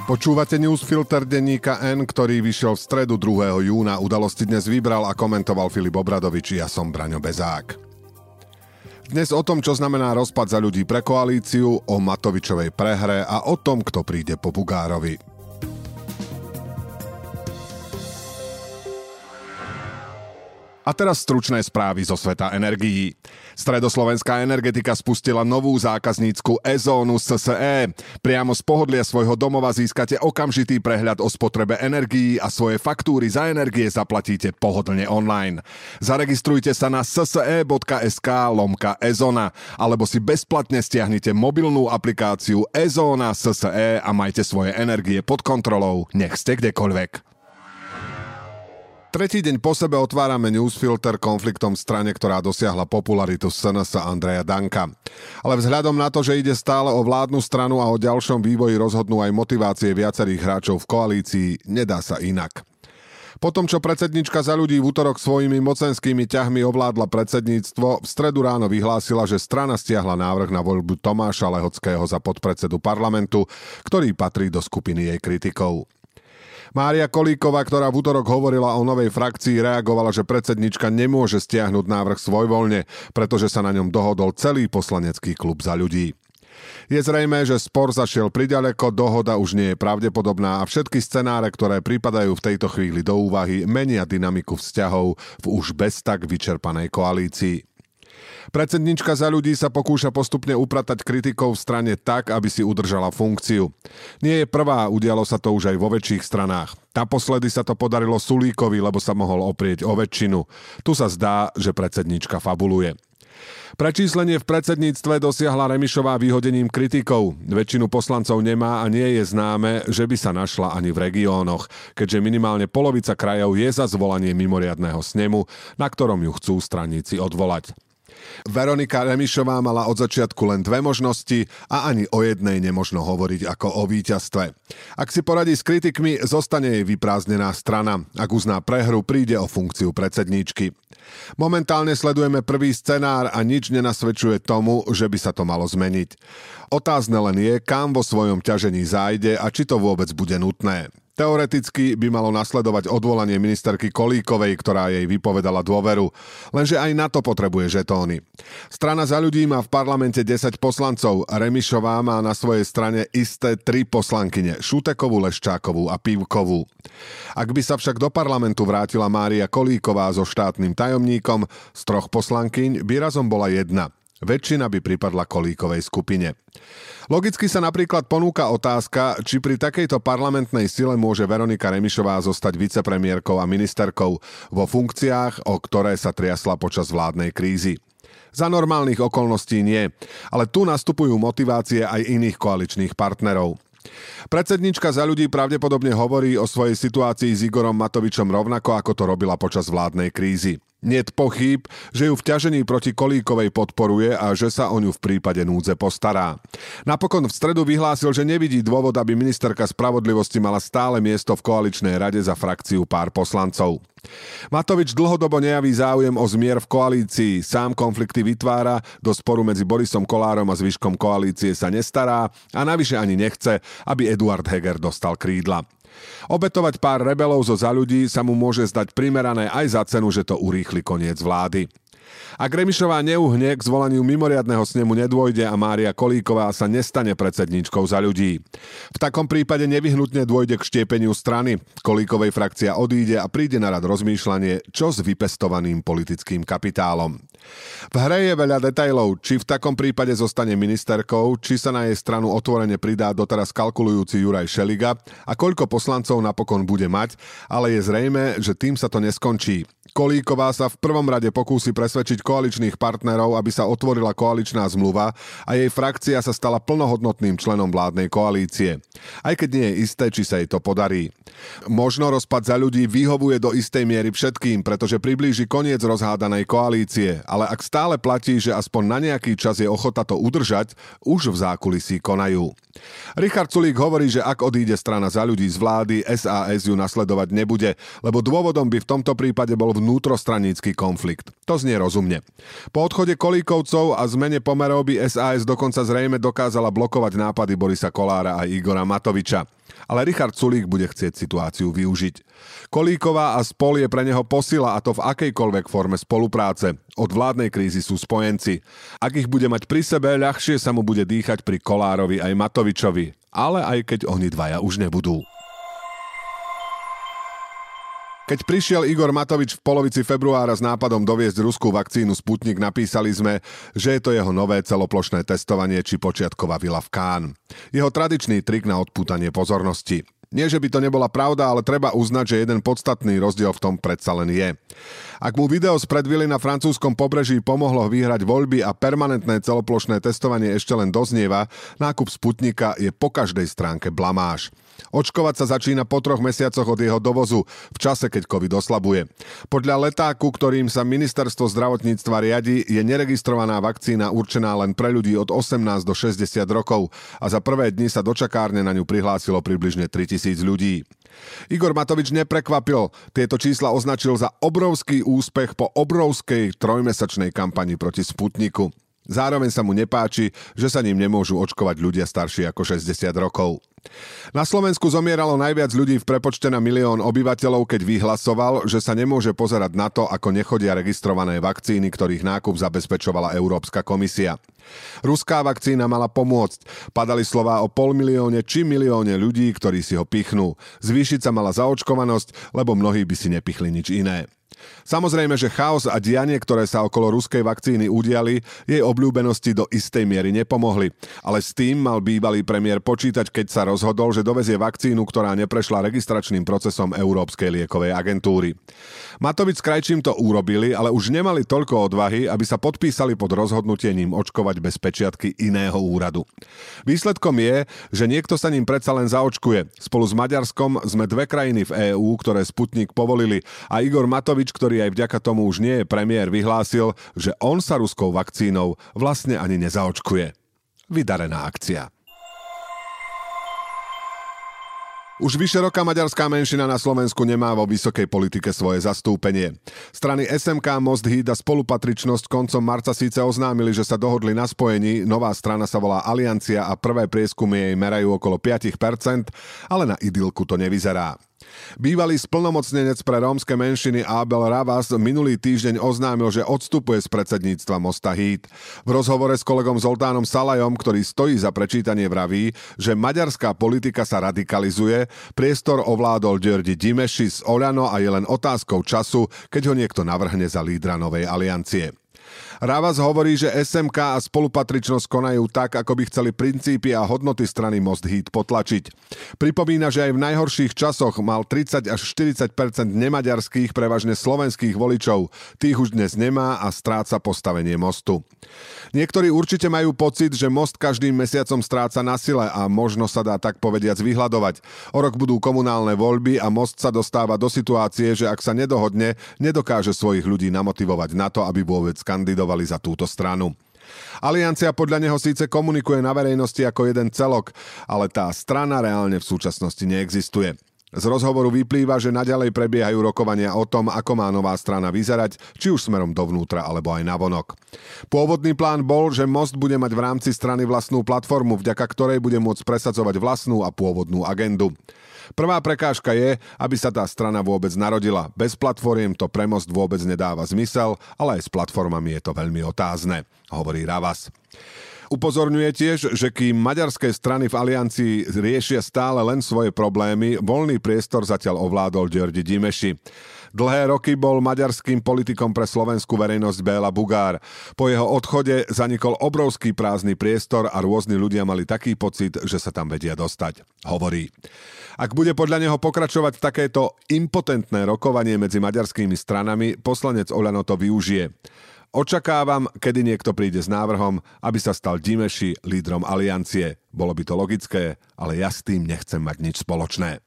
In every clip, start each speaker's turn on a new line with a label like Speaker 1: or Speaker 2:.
Speaker 1: Počúvate newsfilter denníka N, ktorý vyšiel v stredu 2. júna. Udalosti dnes vybral a komentoval Filip Obradovič. Ja som Braňo Bezák. Dnes o tom, čo znamená rozpad Za ľudí pre koalíciu, o Matovičovej prehre a o tom, kto príde po Bugárovi. A teraz stručné správy zo sveta energií. Stredoslovenská energetika spustila novú zákaznícku e-zónu SSE. Priamo z pohodlia svojho domova získate okamžitý prehľad o spotrebe energií a svoje faktúry za energie zaplatíte pohodlne online. Zaregistrujte sa na sse.sk/e-zona alebo si bezplatne stiahnite mobilnú aplikáciu e-zóna SSE a majte svoje energie pod kontrolou, nech ste kdekoľvek. Tretí deň po sebe otvárame newsfilter konfliktom v strane, ktorá dosiahla popularitu SNS Andreja Danka. Ale vzhľadom na to, že ide stále o vládnu stranu a o ďalšom vývoji rozhodnú aj motivácie viacerých hráčov v koalícii, nedá sa inak. Potom, čo predsednička Za ľudí v utorok svojimi mocenskými ťahmi ovládla predsedníctvo, v stredu ráno vyhlásila, že strana stiahla návrh na voľbu Tomáša Lehockého za podpredsedu parlamentu, ktorý patrí do skupiny jej kritikov. Mária Kolíková, ktorá v utorok hovorila o novej frakcii, reagovala, že predsednička nemôže stiahnuť návrh svojvoľne, pretože sa na ňom dohodol celý poslanecký klub Za ľudí. Je zrejmé, že spor zašiel priďaleko, dohoda už nie je pravdepodobná a všetky scenáre, ktoré pripadajú v tejto chvíli do úvahy, menia dynamiku vzťahov v už bez tak vyčerpanej koalícii. Predsednička Za ľudí sa pokúša postupne upratať kritikov v strane tak, aby si udržala funkciu. Nie je prvá, udialo sa to už aj vo väčších stranách. Naposledy sa to podarilo Sulíkovi, lebo sa mohol oprieť o väčšinu. Tu sa zdá, že predsednička fabuluje. Prečíslenie v predsedníctve dosiahla Remišová vyhodením kritikov. Väčšinu poslancov nemá a nie je známe, že by sa našla ani v regiónoch, keďže minimálne polovica krajov je za zvolanie mimoriadneho snemu, na ktorom ju chcú straníci odvolať. Veronika Remišová mala od začiatku len dve možnosti a ani o jednej nemožno hovoriť ako o víťazstve. Ak si poradí s kritikmi, zostane jej vyprázdnená strana. Ak uzná prehru, príde o funkciu predsedníčky. Momentálne sledujeme prvý scenár a nič nenasvedčuje tomu, že by sa to malo zmeniť. Otázne len je, kam vo svojom ťažení zájde a či to vôbec bude nutné. Teoreticky by malo nasledovať odvolanie ministerky Kolíkovej, ktorá jej vypovedala dôveru. Lenže aj na to potrebuje žetóny. Strana Za ľudí má v parlamente 10 poslancov. Remišová má na svojej strane isté 3 poslankyne. Šutekovú, Leščákovú a Pivkovú. Ak by sa však do parlamentu vrátila Mária Kolíková so štátnym tajomníkom, z 3 poslankyň by razom bola 1. Väčšina by pripadla Kolíkovej skupine. Logicky sa napríklad ponúka otázka, či pri takejto parlamentnej sile môže Veronika Remišová zostať vicepremiérkou a ministerkou vo funkciách, o ktoré sa triasla počas vládnej krízy. Za normálnych okolností nie, ale tu nastupujú motivácie aj iných koaličných partnerov. Predsednička Za ľudí pravdepodobne hovorí o svojej situácii s Igorom Matovičom rovnako, ako to robila počas vládnej krízy. Niet pochýb, že ju v ťažení proti Kolíkovej podporuje a že sa o ňu v prípade núdze postará. Napokon v stredu vyhlásil, že nevidí dôvod, aby ministerka spravodlivosti mala stále miesto v koaličnej rade za frakciu pár poslancov. Matovič dlhodobo nejaví záujem o zmier v koalícii, sám konflikty vytvára, do sporu medzi Borisom Kollárom a zvyškom koalície sa nestará a navyše ani nechce, aby Eduard Heger dostal krídla. Obetovať pár rebelov zo Za ľudí sa mu môže zdať primerané aj za cenu, že to urýchli koniec vlády. Ak Remišová neuhne, k zvolaniu mimoriadneho snemu nedôjde a Mária Kolíková sa nestane predsedníčkou Za ľudí. V takom prípade nevyhnutne dôjde k štiepeniu strany. Kolíkovej frakcia odíde a príde na rad rozmýšľanie, čo s vypestovaným politickým kapitálom. V hre je veľa detailov, či v takom prípade zostane ministerkou, či sa na jej stranu otvorene pridá doteraz kalkulujúci Juraj Šeliga a koľko poslancov napokon bude mať, ale je zrejmé, že tým sa to neskončí. Kolíková sa v prvom rade pokúsi presvedčiť koaličných partnerov, aby sa otvorila koaličná zmluva a jej frakcia sa stala plnohodnotným členom vládnej koalície. Aj keď nie je isté, či sa jej to podarí. Možno rozpad Za ľudí vyhovuje do istej miery všetkým, pretože priblíži koniec rozhádanej koalície, ale ak stále platí, že aspoň na nejaký čas je ochota to udržať, už v zákulisí konajú. Richard Sulík hovorí, že ak odíde strana Za ľudí z vlády, SAS ju nasledovať nebude, lebo dôvodom by v tomto prípade bol vnútrostranícky konflikt. To znie rozumne. Po odchode Kolíkovcov a zmene pomerov by SAS dokonca zrejme dokázala blokovať nápady Borisa Kollára a Igora Matoviča. Ale Richard Sulík bude chcieť situáciu využiť. Kolíková a spol je pre neho posila, a to v akejkoľvek forme spolupráce. Od vládnej krízy sú spojenci. Ak ich bude mať pri sebe, ľahšie sa mu bude dýchať pri Kollárovi aj Matovičovi. Ale aj keď oni dvaja už nebudú. Keď prišiel Igor Matovič v polovici februára s nápadom doviesť ruskú vakcínu Sputnik, napísali sme, že je to jeho nové celoplošné testovanie či počiatková vila v Cannes. Jeho tradičný trik na odpútanie pozornosti. Nie, že by to nebola pravda, ale treba uznať, že jeden podstatný rozdiel v tom predsa len je. Ak mu video z predvily na francúzskom pobreží pomohlo vyhrať voľby a permanentné celoplošné testovanie ešte len doznieva, nákup Sputnika je po každej stránke blamáž. Očkovať sa začína po 3 mesiacoch od jeho dovozu, v čase, keď COVID oslabuje. Podľa letáku, ktorým sa ministerstvo zdravotníctva riadi, je neregistrovaná vakcína určená len pre ľudí od 18 do 60 rokov a za prvé dni sa do čakárne na ňu prihlásilo približne 3000 ľudí. Igor Matovič neprekvapil. Tieto čísla označil za obrovský úspech po obrovskej 3-mesačnej kampani proti Sputniku. Zároveň sa mu nepáči, že sa ním nemôžu očkovať ľudia starší ako 60 rokov. Na Slovensku zomieralo najviac ľudí v prepočte na 1 000 000 obyvateľov, keď vyhlasoval, že sa nemôže pozerať na to, ako nechodia registrované vakcíny, ktorých nákup zabezpečovala Európska komisia. Ruská vakcína mala pomôcť. Padali slová o 500 000 či 1 000 000 ľudí, ktorí si ho pichnú. Zvýšiť sa mala zaočkovanosť, lebo mnohí by si nepichli nič iné. Samozrejme, že chaos a dianie, ktoré sa okolo ruskej vakcíny udiali, jej obľúbenosti do istej miery nepomohli. Ale s tým mal bývalý premiér počítať, keď sa rozhodol, že dovezie vakcínu, ktorá neprešla registračným procesom Európskej liekovej agentúry. Matovič s Krajčím to urobili, ale už nemali toľko odvahy, aby sa podpísali pod rozhodnutie ním očkovať bez pečiatky iného úradu. Výsledkom je, že niekto sa ním predsa len zaočkuje. Spolu s Maďarskom sme 2 krajiny v EÚ, ktoré Sputnik povolili, a Igor Matovič, ktorý aj vďaka tomu už nie je premiér, vyhlásil, že on sa ruskou vakcínou vlastne ani nezaočkuje. Vydarená akcia. Už vyše roka maďarská menšina na Slovensku nemá vo vysokej politike svoje zastúpenie. Strany SMK, Most, Híd a Spolupatričnosť koncom marca síce oznámili, že sa dohodli na spojení, nová strana sa volá Aliancia a prvé prieskumy jej merajú okolo 5%, ale na idylku to nevyzerá. Bývalý splnomocnenec pre rómske menšiny Abel Ravas minulý týždeň oznámil, že odstupuje z predsedníctva Mosta Híd. V rozhovore s kolegom Zoltánom Salajom, ktorý stojí za prečítanie, vraví, že maďarská politika sa radikalizuje, priestor ovládol György Gyimesi z Oľano a je len otázkou času, keď ho niekto navrhne za lídra novej aliancie. Ravas hovorí, že SMK a Spolupatričnosť konajú tak, ako by chceli princípy a hodnoty strany Most Híd potlačiť. Pripomína, že aj v najhorších časoch mal 30 až 40% nemaďarských, prevažne slovenských voličov. Tých už dnes nemá a stráca postavenie Mostu. Niektorí určite majú pocit, že Most každým mesiacom stráca na sile a možno sa dá tak povediac vyhľadovať. O rok budú komunálne voľby a Most sa dostáva do situácie, že ak sa nedohodne, nedokáže svojich ľudí namotivovať na to, aby vôbec kandidovali za túto stranu. Aliancia podľa neho síce komunikuje na verejnosti ako jeden celok, ale tá strana reálne v súčasnosti neexistuje. Z rozhovoru vyplýva, že naďalej prebiehajú rokovania o tom, ako má nová strana vyzerať, či už smerom dovnútra alebo aj navonok. Pôvodný plán bol, že Most bude mať v rámci strany vlastnú platformu, vďaka ktorej bude môcť presadzovať vlastnú a pôvodnú agendu. Prvá prekážka je, aby sa tá strana vôbec narodila. Bez platformiem to pre Most vôbec nedáva zmysel, ale aj s platformami je to veľmi otázne, hovorí Ravas. Upozorňuje tiež, že kým maďarské strany v aliancii riešia stále len svoje problémy, voľný priestor zatiaľ ovládol György Gyimesi. Dlhé roky bol maďarským politikom pre slovenskú verejnosť Béla Bugár. Po jeho odchode zanikol obrovský prázdny priestor a rôzni ľudia mali taký pocit, že sa tam vedia dostať, hovorí. Ak bude podľa neho pokračovať takéto impotentné rokovanie medzi maďarskými stranami, poslanec Oľano to využije. Očakávam, kedy niekto príde s návrhom, aby sa stal Gyimesi lídrom aliancie. Bolo by to logické, ale ja s tým nechcem mať nič spoločné.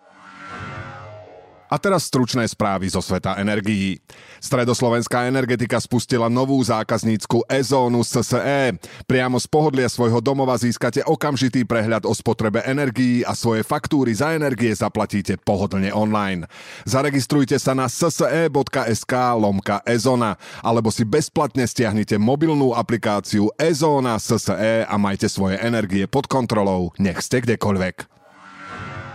Speaker 1: A teraz stručné správy zo sveta energií. Stredoslovenská energetika spustila novú zákaznícku e-zónu SSE. Priamo z pohodlia svojho domova získate okamžitý prehľad o spotrebe energií a svoje faktúry za energie zaplatíte pohodlne online. Zaregistrujte sa na sse.sk/e-zona alebo si bezplatne stiahnite mobilnú aplikáciu e-zona SSE a majte svoje energie pod kontrolou, nech ste kdekoľvek.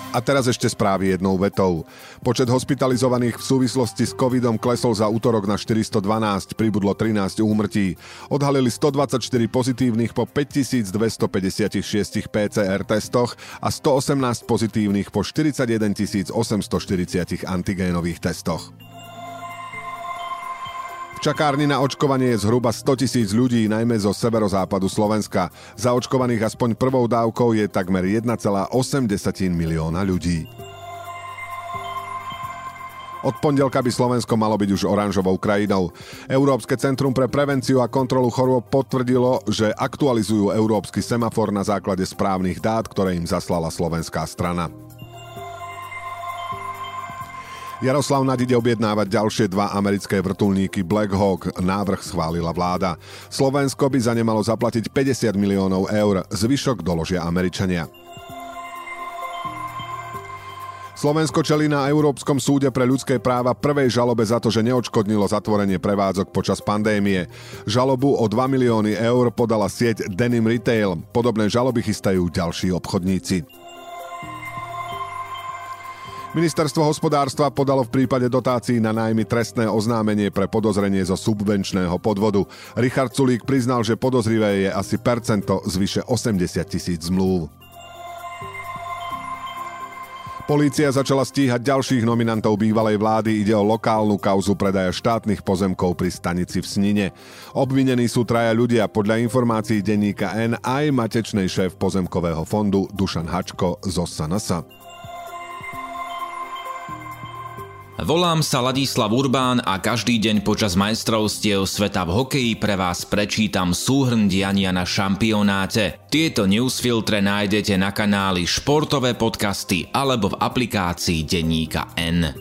Speaker 1: A teraz ešte správy jednou vetou. Počet hospitalizovaných v súvislosti s covidom klesol za útorok na 412, pribudlo 13 úmrtí. Odhalili 124 pozitívnych po 5256 PCR testoch a 118 pozitívnych po 41 840 antigénových testoch. V čakárni na očkovanie je zhruba 100 000 ľudí, najmä zo severozápadu Slovenska. Zaočkovaných aspoň prvou dávkou je takmer 1,8 milióna ľudí. Od pondelka by Slovensko malo byť už oranžovou krajinou. Európske centrum pre prevenciu a kontrolu chorôb potvrdilo, že aktualizujú európsky semafor na základe správnych dát, ktoré im zaslala slovenská strana. Jaroslav Naď ide objednávať ďalšie 2 americké vrtuľníky Black Hawk. Návrh schválila vláda. Slovensko by za ne malo zaplatiť 50 miliónov eur. Zvyšok doložia Američania. Slovensko čelí na Európskom súde pre ľudské práva prvej žalobe za to, že neodškodnilo zatvorenie prevádzok počas pandémie. Žalobu o 2 milióny eur podala sieť Denim Retail. Podobné žaloby chystajú ďalší obchodníci. Ministerstvo hospodárstva podalo v prípade dotácií na nájmy trestné oznámenie pre podozrenie zo subvenčného podvodu. Richard Sulík priznal, že podozrivé je asi percento z vyše 80 000 zmluv. Polícia začala stíhať ďalších nominantov bývalej vlády. Ide o lokálnu kauzu predaja štátnych pozemkov pri stanici v Snine. Obvinení sú 3 ľudia, podľa informácií denníka N aj matečnej šéf pozemkového fondu Dušan Hačko zo SNS.
Speaker 2: Volám sa Ladislav Urbán a každý deň počas majstrovstiev sveta v hokeji pre vás prečítam súhrn diania na šampionáte. Tieto newsfiltre nájdete na kanáli Športové podcasty alebo v aplikácii denníka N.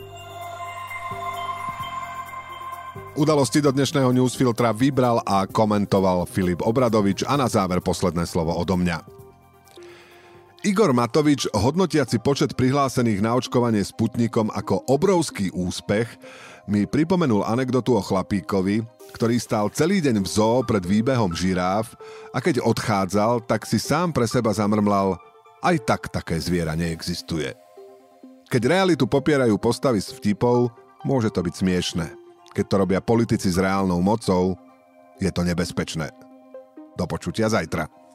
Speaker 1: Udalosti do dnešného newsfiltra vybral a komentoval Filip Obradovič a na záver posledné slovo odo mňa. Igor Matovič, hodnotiaci počet prihlásených na očkovanie Sputnikom ako obrovský úspech, mi pripomenul anekdotu o chlapíkovi, ktorý stál celý deň v zoo pred výbehom žiráf a keď odchádzal, tak si sám pre seba zamrmlal: aj tak také zviera neexistuje. Keď realitu popierajú postavy s vtipov, môže to byť smiešné. Keď to robia politici s reálnou mocou, je to nebezpečné. Do počutia zajtra.